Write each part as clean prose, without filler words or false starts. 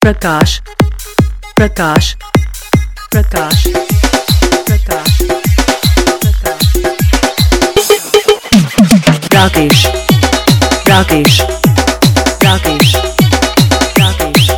Prakash Prakash Prakash Prakash Rakesh Rakesh Rakesh Rakesh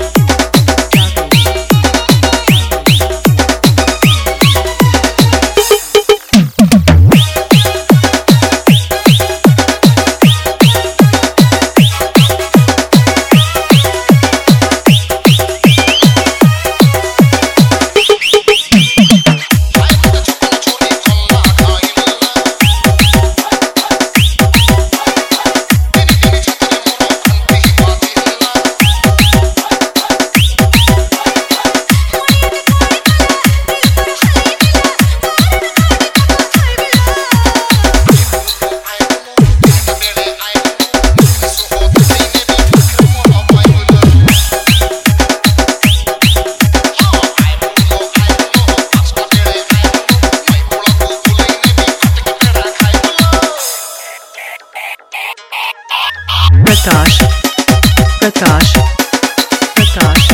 Prakash Prakash Prakash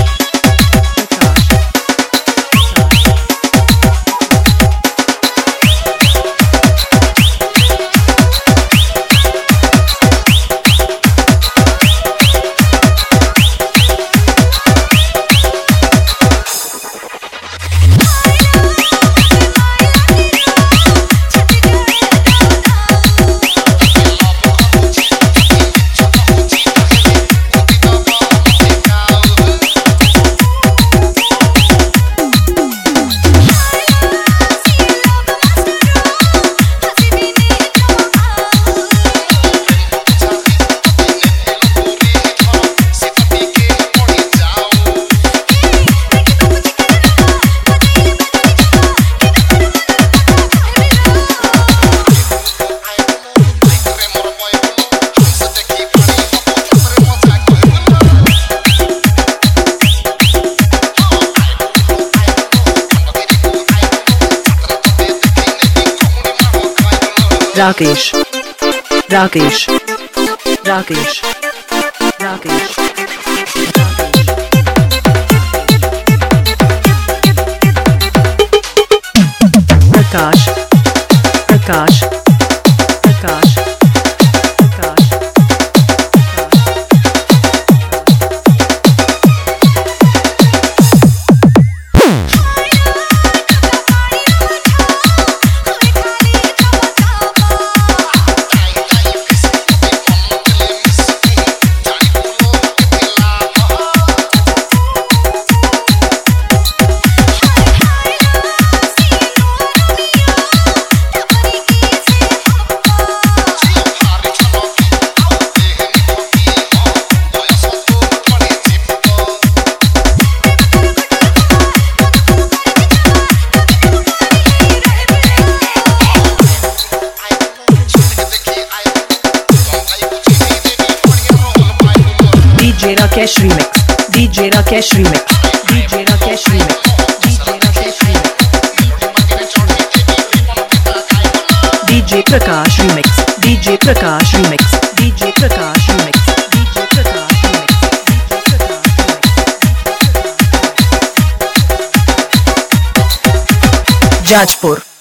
Rakesh Rakesh Rakesh Rakesh Prakash Prakash Prakash Prakash DJ Rakesh Remix DJ Rakesh Remix DJ Rakesh Remix DJ Rakesh Remix DJ Prakash Remix DJ Prakash Remix DJ Prakash Remix DJ Prakash Remix Jajpur